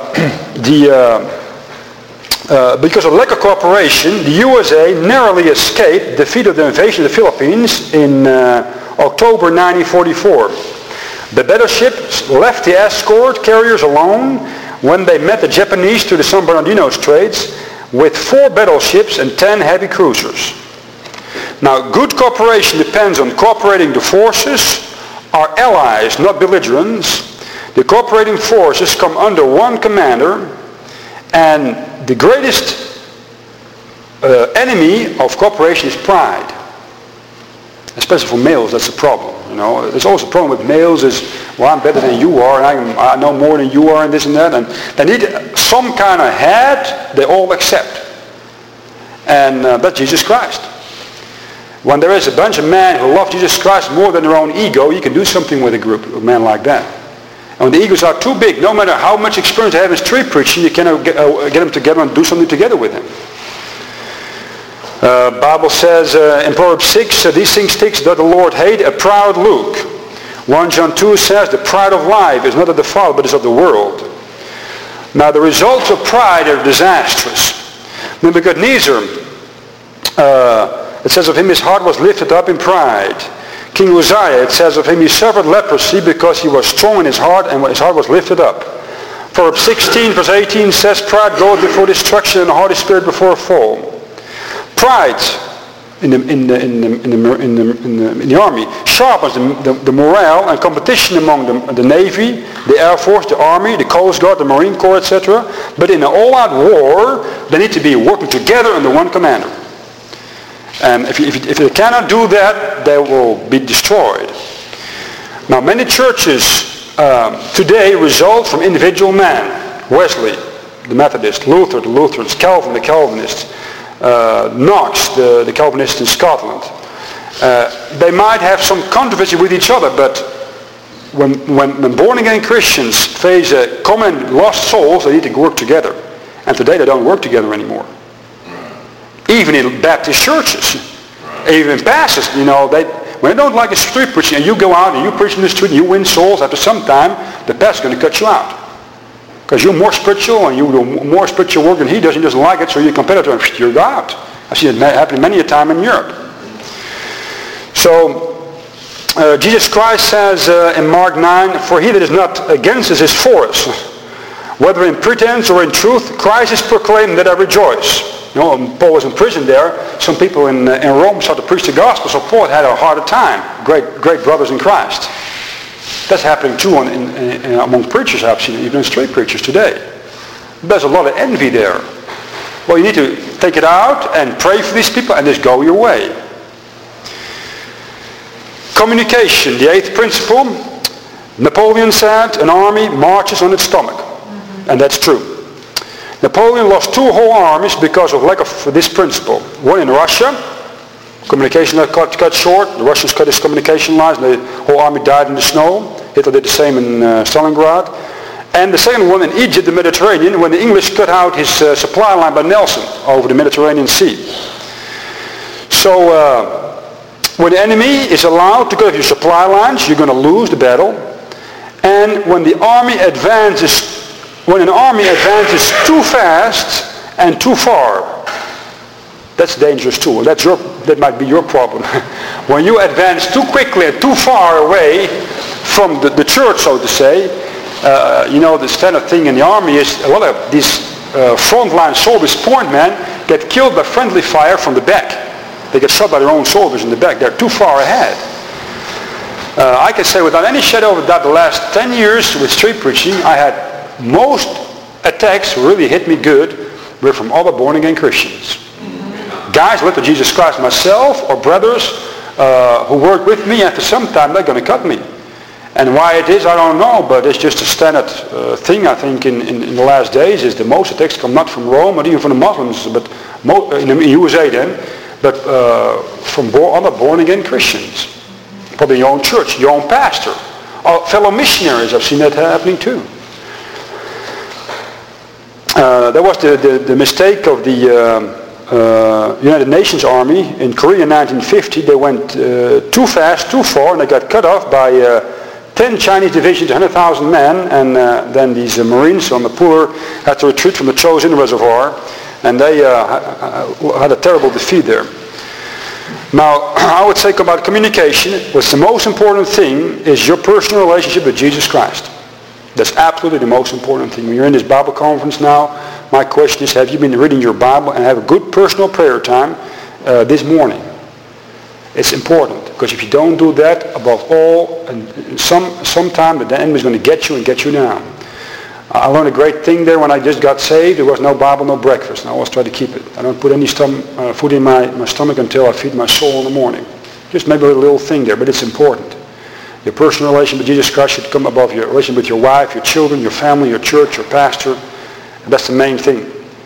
because of lack of cooperation, the USA narrowly escaped defeat of the invasion of the Philippines in October 1944. The battleships left the escort carriers alone when they met the Japanese through the San Bernardino Straits with 4 battleships and 10 heavy cruisers. Now, good cooperation depends on cooperating the forces are allies, not belligerents. The cooperating forces come under one commander, and the greatest enemy of cooperation is pride. Especially for males, that's a problem. There's always a problem with males is, well, I'm better than you are, and I know more than you are, and this and that. And they need some kind of head they all accept. And that's Jesus Christ. When there is a bunch of men who love Jesus Christ more than their own ego, you can do something with a group of men like that. And when the egos are too big, no matter how much experience they have in street preaching, you cannot get them together and do something together with them. Bible says in Proverbs 6, these things does the Lord hate, a proud look. 1 John 2 says, the pride of life is not of the Father, but is of the world. Now, the results of pride are disastrous. Nebuchadnezzar, it says of him, his heart was lifted up in pride. King Uzziah, it says of him, he suffered leprosy because he was strong in his heart, and his heart was lifted up. Proverbs 16, verse 18 says, pride goeth before destruction, and a haughty spirit before a fall. Pride in the army sharpens the morale and competition among the Navy, the Air Force, the Army, the Coast Guard, the Marine Corps, etc. But in an all-out war, they need to be working together under one commander. And if they cannot do that, they will be destroyed. Now, many churches today result from individual men. Wesley, the Methodist; Luther, the Lutherans; Calvin, the Calvinists; Knox, the Calvinist in Scotland. They might have some controversy with each other, but when born-again Christians face common lost souls, they need to work together. And today they don't work together anymore. Even in Baptist churches, even pastors, when they don't like a street preaching and you go out and you preach in the street and you win souls, after some time, the pastor's going to cut you out. Because you're more spiritual and you do more spiritual work than he does. He doesn't like it, so you're a competitor and you're out. I've seen it happen many a time in Europe. So, Jesus Christ says in Mark 9, "For he that is not against us is for us. Whether in pretense or in truth, Christ is proclaimed, that I rejoice." Paul was in prison there. Some people in Rome started to preach the gospel, so Paul had a harder time. Great brothers in Christ. That's happening too among preachers, I've seen, even street preachers today. There's a lot of envy there. Well, you need to take it out and pray for these people and just go your way. Communication, the 8th principle. Napoleon said, an army marches on its stomach. And that's true. Napoleon lost 2 whole armies because of lack of this principle. One in Russia, communication cut short. The Russians cut his communication lines. The whole army died in the snow. Hitler did the same in Stalingrad. And the second one in Egypt, the Mediterranean, when the English cut out his supply line by Nelson over the Mediterranean Sea. So when the enemy is allowed to cut off your supply lines, you're going to lose the battle. And when an army advances too fast and too far, that's dangerous too. That might be your problem. When you advance too quickly and too far away from the church, so to say, the standard thing in the army is a lot of these frontline soldiers, point men, get killed by friendly fire from the back. They get shot by their own soldiers in the back. They're too far ahead. I can say without any shadow of a doubt, the last 10 years with street preaching, I had most attacks really hit me good were from other born-again Christians. Guys looked at Jesus Christ, myself, or brothers who worked with me, after some time they're going to cut me. And why it is, I don't know, but it's just a standard thing, I think, in the last days, is the most attacks come not from Rome, or even from the Muslims, but in the USA then, but from other born-again Christians. Probably your own church, your own pastor, or fellow missionaries. I've seen that happening too. There was the mistake of the United Nations Army in Korea in 1950. They went too fast, too far, and they got cut off by 10 Chinese divisions, 100,000 men, and then these Marines on the polar had to retreat from the Chosin Reservoir, and they had a terrible defeat there. Now, I would say about communication, what's the most important thing is your personal relationship with Jesus Christ. That's absolutely the most important thing. When you're in this Bible conference now, my question is, have you been reading your Bible and have a good personal prayer time this morning? It's important, because if you don't do that, above all, and sometime the enemy is going to get you and get you down. I learned a great thing there when I just got saved. There was no Bible, no breakfast, and I always try to keep it. I don't put any food in my stomach until I feed my soul in the morning. Just maybe a little thing there, but it's important. Your personal relation with Jesus Christ should come above your relation with your wife, your children, your family, your church, your pastor. And that's the main thing.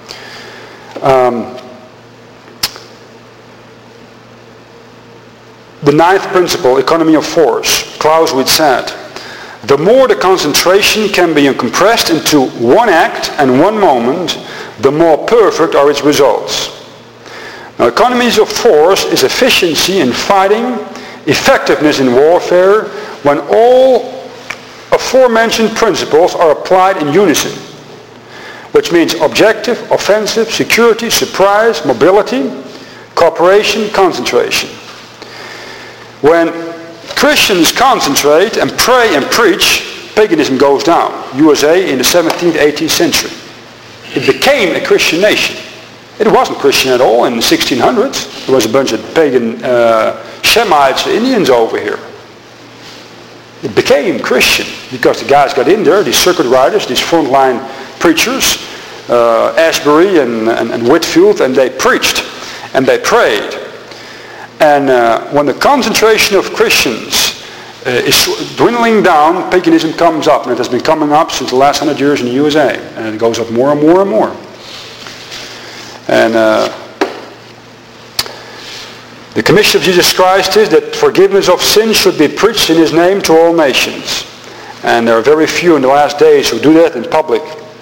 The 9th principle, economy of force. Clausewitz said, the more the concentration can be compressed into one act and one moment, the more perfect are its results. Now, economies of force is efficiency in fighting, effectiveness in warfare, when all aforementioned principles are applied in unison, which means objective, offensive, security, surprise, mobility, cooperation, concentration. When Christians concentrate and pray and preach, paganism goes down. USA in the 17th, 18th century. It became a Christian nation. It wasn't Christian at all in the 1600s. There was a bunch of pagan Shemites, Indians over here. It became Christian because the guys got in there, these circuit riders, these frontline preachers, Ashbury and Whitfield, and they preached and they prayed. And when the concentration of Christians is dwindling down, paganism comes up, and it has been coming up since the last 100 years in the USA, and it goes up more and more and more. And the commission of Jesus Christ is that forgiveness of sins should be preached in his name to all nations. And there are very few in the last days who do that in public.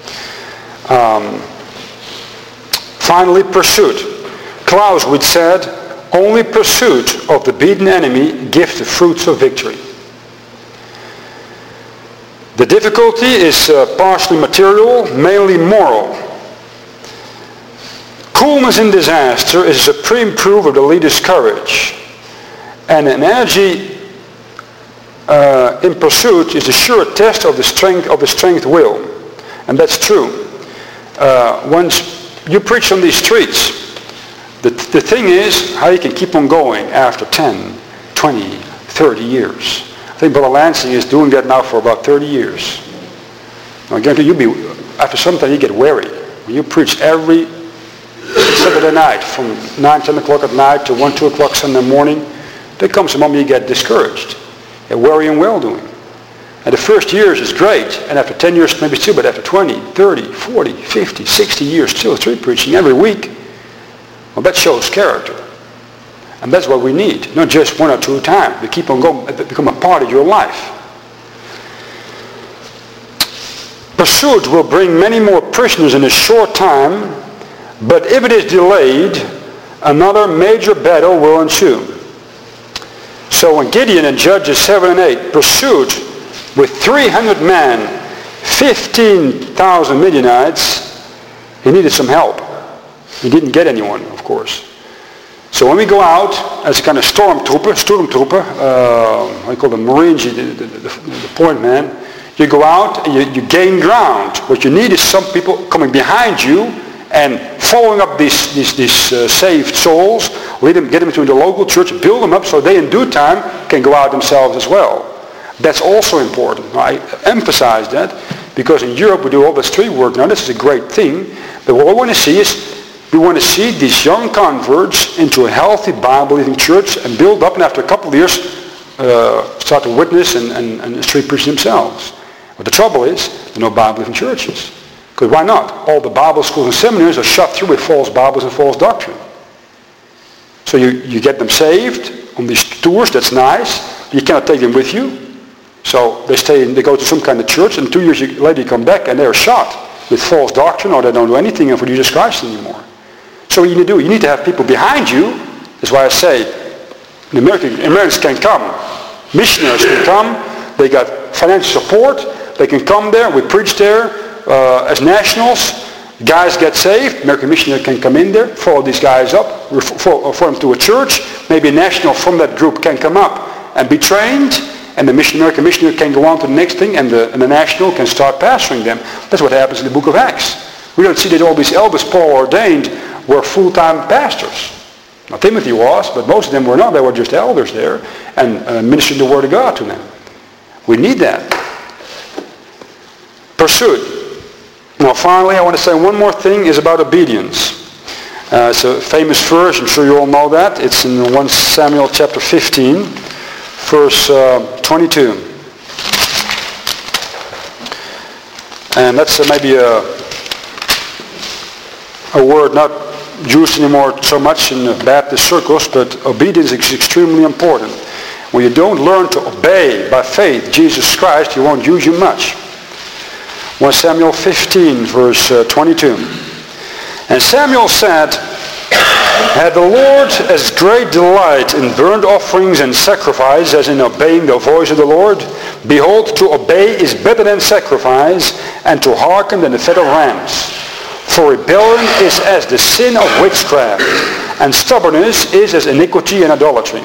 Finally, pursuit. Clausewitz said, only pursuit of the beaten enemy gives the fruits of victory. The difficulty is partially material, mainly moral. Coolness in disaster is a supreme proof of the leader's courage. And an energy in pursuit is a sure test of the strength will. And that's true. Once you preach on these streets, the thing is how you can keep on going after 10, 20, 30 years. I think Brother Lansing is doing that now for about 30 years. Now, I guarantee after some time you get weary. When you preach every Saturday night from 9, 10 o'clock at night to 1, 2 o'clock Sunday morning, there comes a moment you get discouraged. You're weary and well-doing. And the first years is great, and after 10 years maybe still, but after 20, 30, 40, 50, 60 years still street preaching every week, well, that shows character. And that's what we need, not just 1 or 2 times. We keep on going, it become a part of your life. Pursuit will bring many more prisoners in a short time, but if it is delayed, another major battle will ensue. So when Gideon in Judges 7 and 8 pursued with 300 men, 15,000 Midianites, he needed some help. He didn't get anyone, of course. So when we go out as a kind of stormtrooper, I call them Marines, the point man, you go out and you gain ground. What you need is some people coming behind you and following up these saved souls, get them to the local church, build them up so they in due time can go out themselves as well. That's also important. I emphasize that because in Europe we do all the street work. Now this is a great thing, but what we want to see is we want to see these young converts into a healthy Bible-believing church and build up, and after a couple of years start to witness and street preach themselves. But the trouble is there are no Bible-believing churches. Because why not? All the Bible schools and seminaries are shut through with false Bibles and false doctrine. So you get them saved on these tours, that's nice. You cannot take them with you. So they go to some kind of church, and 2 years later you come back and they're shot with false doctrine, or they don't do anything for Jesus Christ anymore. So what you need to do, you need to have people behind you. That's why I say the Americans can come. Missionaries can come. They got financial support. They can come there. We preach there as nationals. Guys get saved. American missionary can come in there, follow these guys up, refer them to a church. Maybe a national from that group can come up and be trained. And the American missionary can go on to the next thing, and the national can start pastoring them. That's what happens in the book of Acts. We don't see that all these elders Paul ordained were full-time pastors. Now Timothy was, but most of them were not. They were just elders there and ministering the word of God to them. We need that. Pursuit. Now finally, I want to say one more thing is about obedience. It's a famous verse. I'm sure you all know that. It's in 1 Samuel chapter 15, verse 22. And that's maybe a word not used anymore so much in Baptist circles, but obedience is extremely important. When you don't learn to obey by faith Jesus Christ, he won't use you much. 1 Samuel 15, verse 22. And Samuel said, had the Lord as great delight in burnt offerings and sacrifice as in obeying the voice of the Lord? Behold, to obey is better than sacrifice, and to hearken than the fat of rams. For rebellion is as the sin of witchcraft, and stubbornness is as iniquity and idolatry.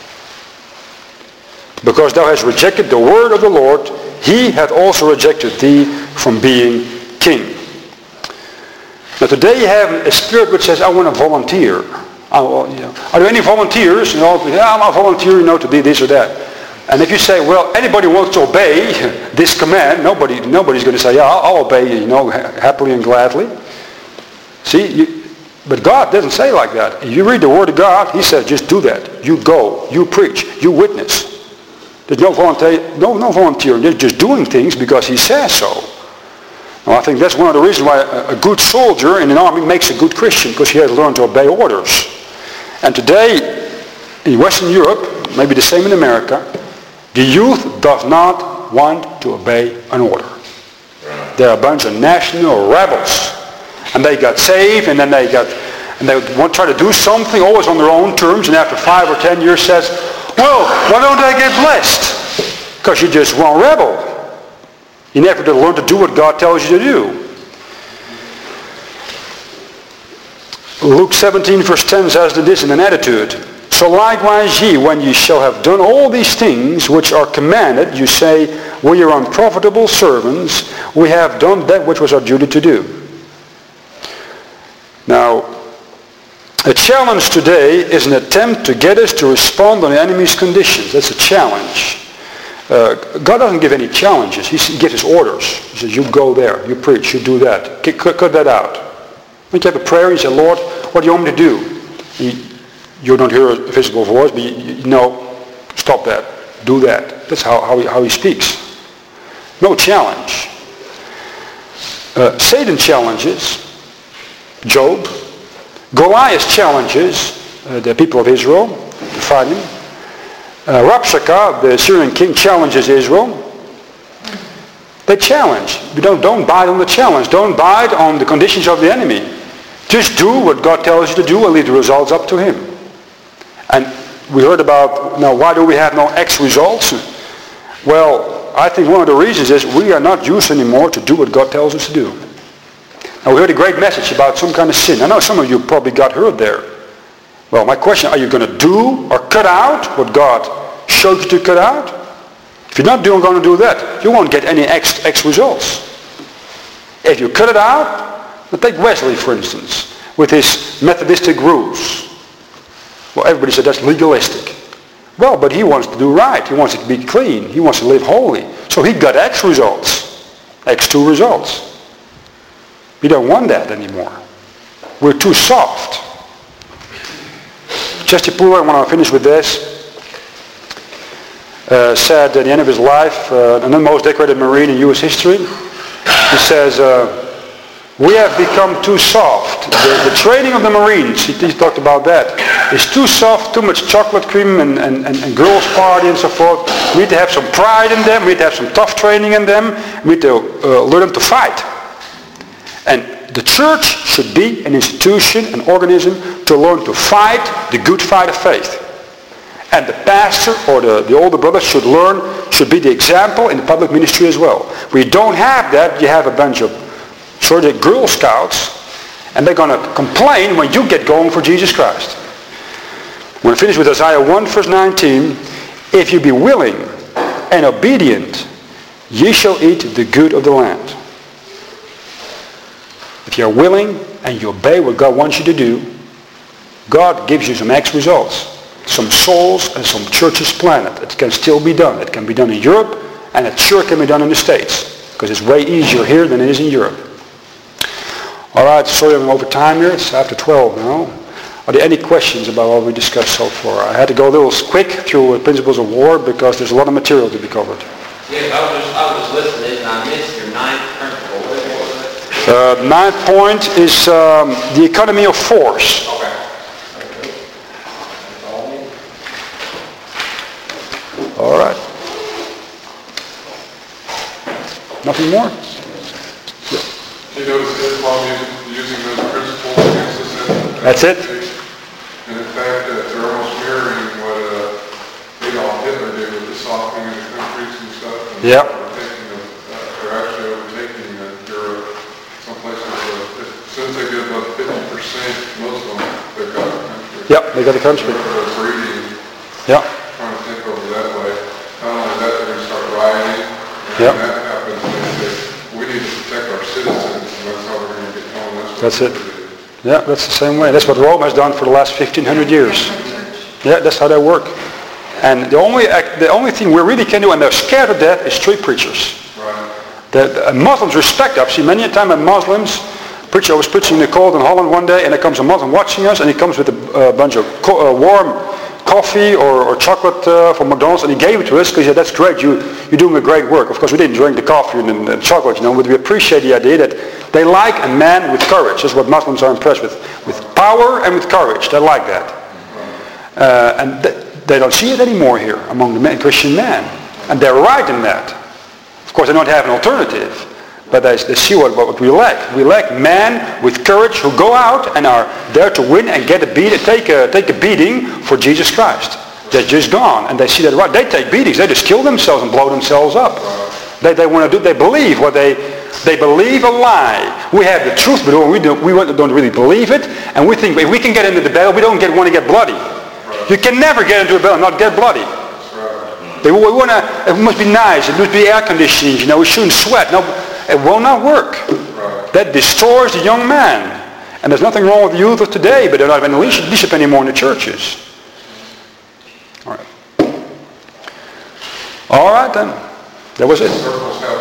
Because thou hast rejected the word of the Lord, he hath also rejected thee from being king. Now today you have a spirit which says, I want to volunteer. Are there any volunteers? I'm a volunteer, to be this or that. And if you say, well, anybody wants to obey this command, nobody's going to say, yeah, I'll obey happily and gladly. See, but God doesn't say like that. If you read the Word of God, he says, just do that. You go, you preach, you witness. There's no volunteering. They're just doing things because he says so. Well, I think that's one of the reasons why a good soldier in an army makes a good Christian, because he has learned to obey orders. And today, in Western Europe, maybe the same in America, the youth does not not want to obey an order. They're a bunch of national rebels. And they got saved, and then they want to try to do something, always on their own terms, and after 5 or 10 years says, well, why don't I get blessed? Because you're just one rebel. You never did learn to do what God tells you to do. Luke 17 verse 10 says this in an attitude. So likewise ye, when ye shall have done all these things which are commanded, you say, we are unprofitable servants, we have done that which was our duty to do. Now, a challenge today is an attempt to get us to respond on the enemy's conditions. That's a challenge. God doesn't give any challenges. He gives us orders. He says, you go there, you preach, you do that. Cut that out. When you have a prayer, you say, Lord, what do you want me to do? You don't hear a visible voice, but you know, stop that. Do that. That's how he speaks. No challenge. Satan challenges Job. Goliath challenges the people of Israel to fight him. Rabshakeh, the Syrian king, challenges Israel. They challenge. Don't bite on the challenge. Don't bite on the conditions of the enemy. Just do what God tells you to do and leave the results up to him. And we heard about, now why do we have no X results? Well, I think one of the reasons is we are not used anymore to do what God tells us to do. Now we heard a great message about some kind of sin. I know some of you probably got hurt there. Well, my question, are you going to do or cut out what God showed you to cut out? If you're not going to do that, you won't get any X results. If you cut it out, now take Wesley, for instance, with his Methodistic rules. Well, everybody said that's legalistic. Well, but he wants to do right. He wants it to be clean. He wants to live holy. So he got X results, X2 results. We don't want that anymore. We're too soft. Chester Poole, when I finish with this, said at the end of his life, and the most decorated Marine in U.S. history, he says, we have become too soft. The training of the Marines, he talked about that, is too soft, too much chocolate cream and girls party and so forth. We need to have some pride in them. We need to have some tough training in them. We need to learn them to fight. And the church should be an institution, an organism, to learn to fight the good fight of faith. And the pastor or the older brother should be the example in the public ministry as well. We don't have that. You have a bunch of Girl Scouts, and they're going to complain when you get going for Jesus Christ. When I finish with Isaiah 1 verse 19, if you be willing and obedient, ye shall eat the good of the land. If you're willing and you obey what God wants you to do, God gives you some X results. Some souls and some churches planted. It can still be done. It can be done in Europe, and it sure can be done in the States, because it's way easier here than it is in Europe. All right, sorry I'm over time here. It's after 12 now. Are there any questions about what we discussed so far? I had to go a little quick through Principles of War because there's a lot of material to be covered. Yes, I was listening and I missed your ninth principle. What was it? Ninth point is the economy of force. Okay. All right. Nothing more? You notice Islam using those principles against us. That's it? And in fact, they're almost mirroring what Adolf Hitler did with the softening of the countries and stuff. And yep. They're actually overtaking Europe. Some places, as soon as they get about 50% Muslim, they've got the country. Yep, they got the country. They're breeding. Yep. Trying to take over that way. Not only that, they're going to start rioting. And yep. when that happens, we need to protect our citizens, and that's how we're going to get going. That's it. Yeah, that's the same way. That's what Rome has done for the last 1,500 years. Yeah, that's how they work. And the only thing we really can do, and they're scared of that, is street preachers. Right. The Muslims respect us. I've seen many a time at Muslims. I was preaching in the cold in Holland one day, and there comes a Muslim watching us, and he comes with a bunch of warm coffee or chocolate from McDonald's, and he gave it to us because he said, that's great, you're doing a great work. Of course, we didn't drink the coffee and the chocolate, but we appreciate the idea that they like a man with courage. That's what Muslims are impressed with power and with courage. They like that. And they don't see it anymore here among the Christian men. And they're right in that. course, they don't have an alternative, but they see what we lack. We lack men with courage who go out and are there to win and get take a beating for Jesus Christ. They're just gone, and they see that right. They take beatings. They just kill themselves and blow themselves up. They want to do. They believe what they believe a lie. We have the truth, but we don't really believe it, and we think if we can get into the battle, we don't want to get bloody. You can never get into a battle and not get bloody. We want to. It must be nice. It must be air conditioning. We shouldn't sweat. No, it will not work. That destroys the young man. And there's nothing wrong with the youth of today, but they're not having leadership anymore in the churches. All right then. That was it. Circles have